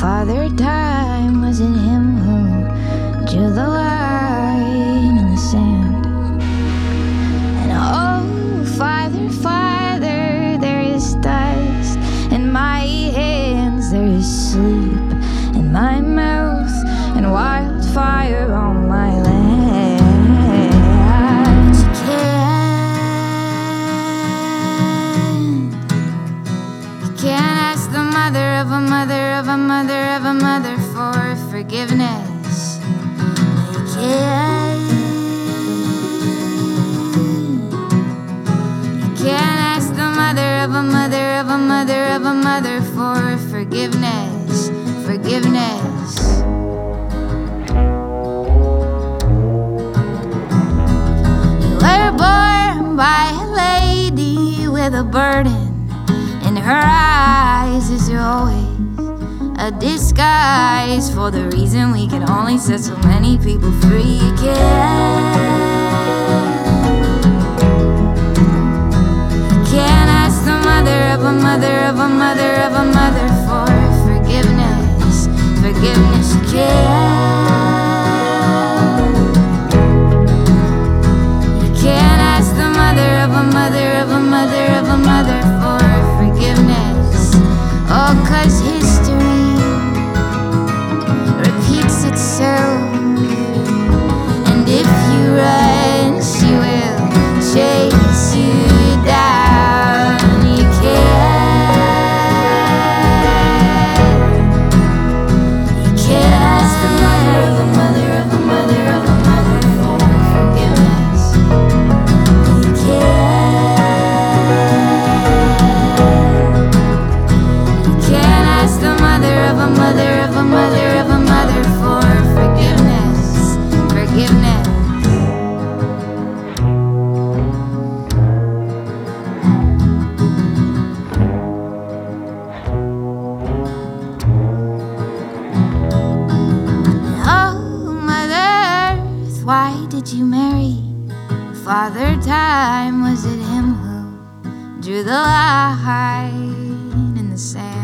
Father Time, was it him who drew the line in the sand? And oh, Father, Father, there is dust in my hands, there is sleep in my mouth, and wildfire on my land. But you can't ask the mother of a mother of a mother of a mother for forgiveness. You can't ask the mother of a mother of a mother of a mother for forgiveness. Forgiveness. You were born by a lady with a burden in her eyes. Is there always a disguise for the reason we can only set so many people free? You can't ask the mother of a mother of a mother of a mother for forgiveness. Forgiveness. You can't ask the mother of a mother of a mother of a mother for forgiveness. Oh, 'cause history repeats itself, and if you run, she will chase you down. You can't ask the mother of a mother of a mother of a mother for forgiveness. You can't ask the mother of a mother of a mother of a mother for forgiveness. Forgiveness. Oh, Mother Earth, why did you marry Father Time? Was it him who drew the line in the sand?